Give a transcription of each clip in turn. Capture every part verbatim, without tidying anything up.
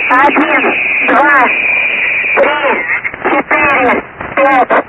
Один, два, три, четыре, пять.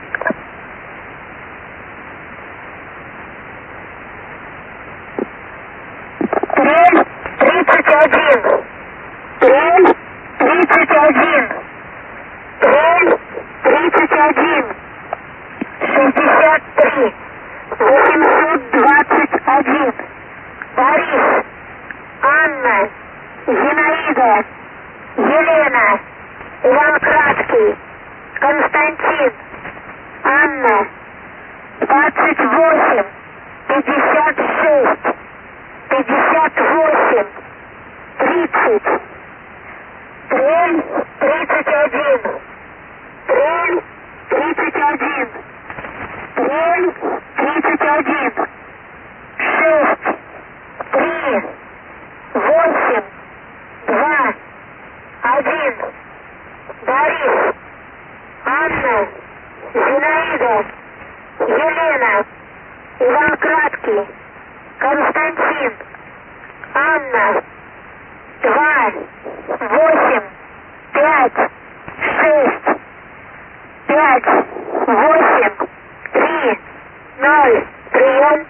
Трель тридцать один. Трель тридцать один. Трель тридцать один. Шестьдесят три. Восемьсот двадцать один. Борис, Анна, Зинаида, Елена, Иван Краткий, Константин, Анна, двадцать восемь, пятьдесят шесть, пятьдесят восемь, тридцать. Трель тридцать один. Трель тридцать один. Трель тридцать один. Шесть, три, восемь, два, один. Борис, Анна, Зинаида, Елена, Иван Краткий, Константин, Анна, два, восемь, пять, шесть, пять, восемь, три, ноль. Прием.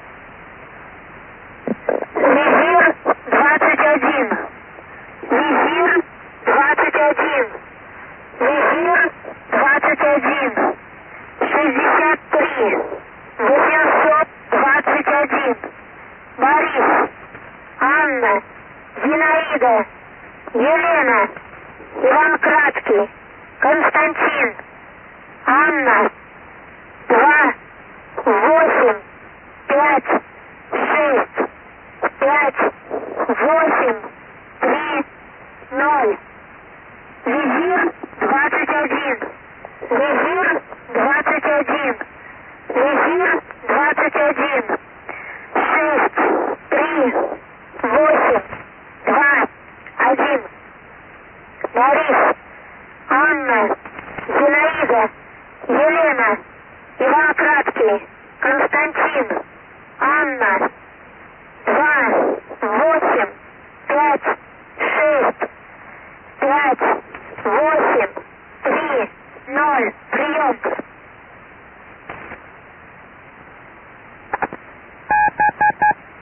Визир двадцать один. Визир двадцать один. Визир двадцать один. Шестьдесят три. Восемьсот двадцать один. Борис, Анна, Зинаида, Елена, Иван Краткий, Константин, Анна, два, восемь, пять, шесть, пять, восемь, три, ноль. Визир двадцать один. Визир двадцать один. Визир двадцать один.